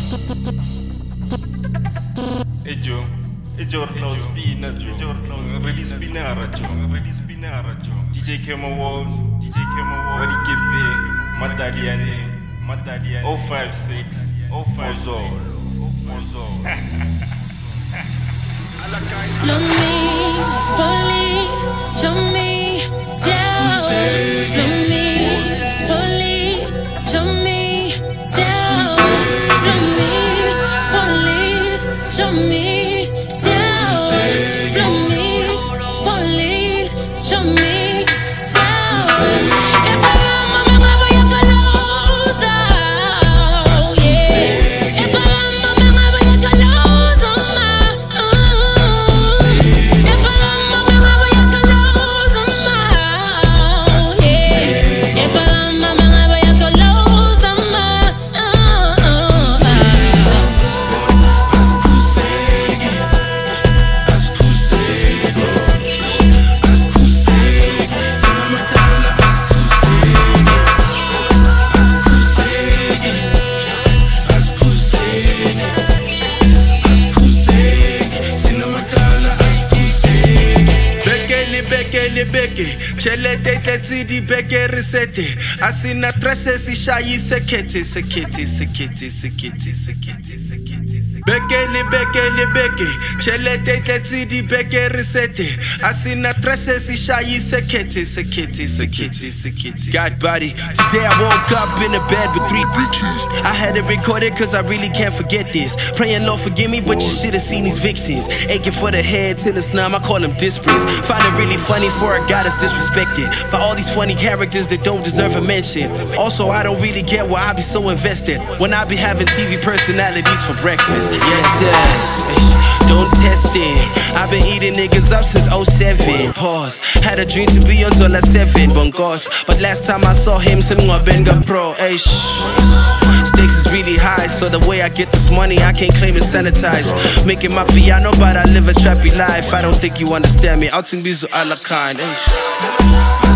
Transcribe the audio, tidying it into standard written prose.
Ejo Ortlau spinner Joe. Really spinner Joe. DJ Kemo World. Wadi Kepe. Mataliane. 056. Mozor. Explore me, slowly, show me, explore me, slowly, show me, explore me, slowly, show me, explore me, slowly, show me, Chelete tetsidi beke resete asina stress si shayi sekete Beke Chelete tetsidi beke resete asina stress si shayi sekete God body. Today I woke up in a bed with 3 bitches. I had it recorded cause I really can't forget this. Praying Lord forgive me, but you should've seen these vixens. Aching for the head till it's numb, I call them disparate. Find it really funny for a god that's disrespected by all these funny characters that don't deserve a mention. Also, I don't really get why I be so invested when I be having TV personalities for breakfast. Yes. Don't test it. I've been eating niggas up since 07. Pause. Had a dream to be on Zola 7. Bongos. But last time I saw him, Selma Benga Pro. Stakes is really high, so the way I get this money, I can't claim it's sanitized. Making my piano, but I live a trappy life. I don't think you understand me. I'll think bizu ala kind.